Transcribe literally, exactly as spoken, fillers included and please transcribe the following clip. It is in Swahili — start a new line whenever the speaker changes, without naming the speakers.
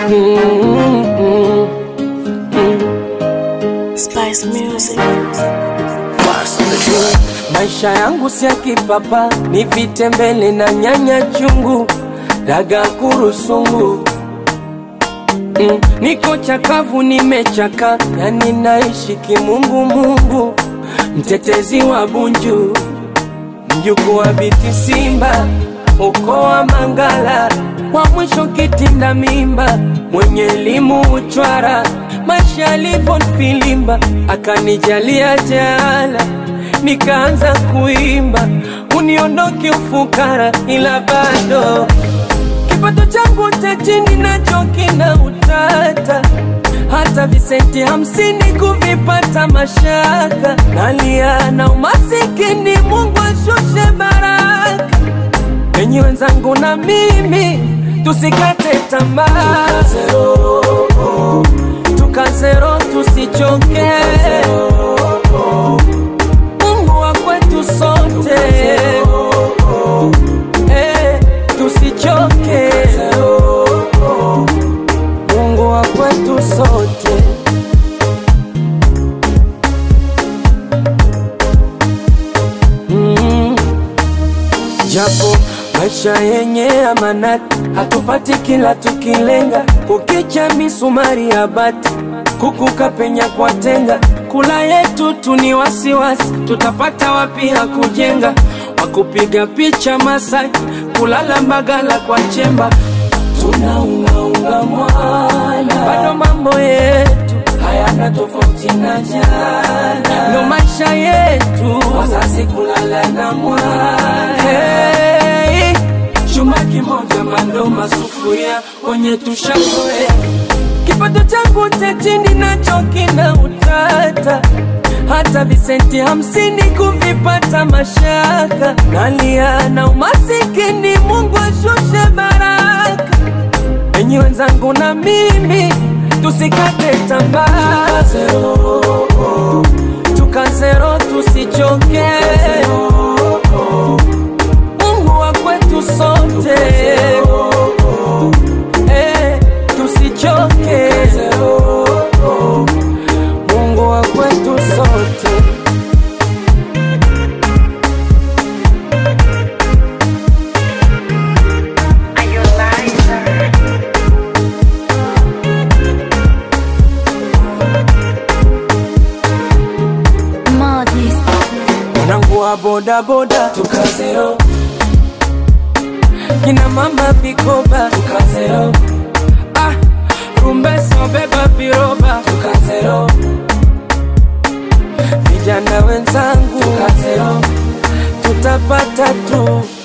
Mm-hmm. Mm-hmm. Spice Music. Maisha yangu si ya kipapa, ni vitembele na nyanya chungu, daga kurusungu. Mm, niko chakavu nimechaka, yani naishi kimungu mungu, mtetezi wa Bunju, mjuku wa Biti Simba, uko wa Mangala, wa mwisho kitinda mimba, mwenye elimu uchwara, maisha alipo filimba, akanijalia jala, nikaanza kuimba, uniondoke ufukara, ila bado kipato changu cha chini nacho kina utata, hata visenti hamsini kuvipata mashaka, nalia na umasikini, Mungu ashushe baraka. Enyi wenzangu na mimi tusikate tamaa, tukazero, tukazero tusichoke, Mungu wa kwetu sote, eh, tusichoke, Mungu wa kwetu sote. Mm. Japo maisha yenye amanati, hatupati kila tukilenga, kukicha misumari ya bati, kukuka penya kwa tenga, kula yetu tuni wasiwasi, tutapata wapi hakujenga, wakupiga picha Masai, kulala Mbagala kwa chemba, tunaunga unga mwana, bado mambo yetu hayana tofauti na jana, ndo maisha yetu, wazazi kulala na mwana. Hey, chuma kimoja mandoma sufuria, wenye tushakoe, kipato changu cha chini nacho kina utata, hata visenti hamsini kuvipata mashaka, nalia na umasikini, Mungu ashushe baraka. Enyi wenzangu na mimi tusikate tamaa, tukazero, tukazero tusichoke, Mungu wa kwetu sote, eh, tusichoke, Mungu wa kwetu sote. Mwanangu wa boda boda tukazero, kina mama vikoba tukazero, ah, rumbeso beba viroba tukazero, vijana wenzangu tukazero, tutapata tu.